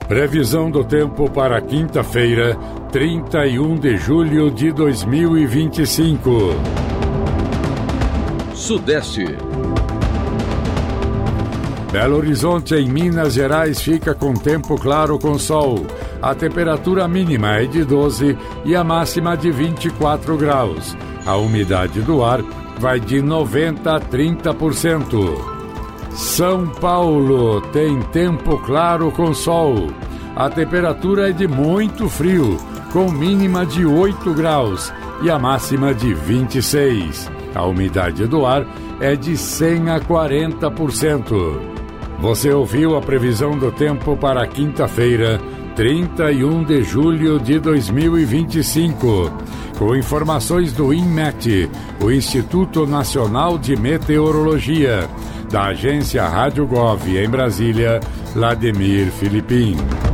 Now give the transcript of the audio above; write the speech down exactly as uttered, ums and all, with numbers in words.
Previsão do tempo para quinta-feira, trinta e um de julho de dois mil e vinte e cinco. Sudeste. Belo Horizonte, em Minas Gerais, fica com tempo claro com sol. A temperatura mínima é de doze e a máxima de vinte e quatro graus. A umidade do ar vai de noventa a trinta por cento. São Paulo tem tempo claro com sol. A temperatura é de muito frio, com mínima de oito graus e a máxima de vinte e seis. A umidade do ar é de cem a quarenta por cento. Você ouviu a previsão do tempo para quinta-feira, trinta e um de julho de dois mil e vinte e cinco, com informações do INMET, o Instituto Nacional de Meteorologia, da agência Rádio Gov em Brasília, Vladimir Filipim.